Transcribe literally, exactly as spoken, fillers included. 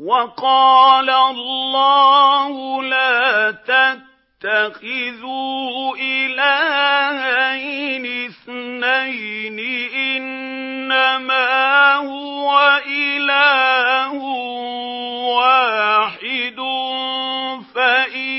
وَقَالَ اللَّهُ لَا تَتَّخِذُوا إِلَٰهَيْنِ اثْنَيْنِ إِنَّمَا هُوَ إِلَٰهٌ وَاحِدٌ فَإِلَٰهٌ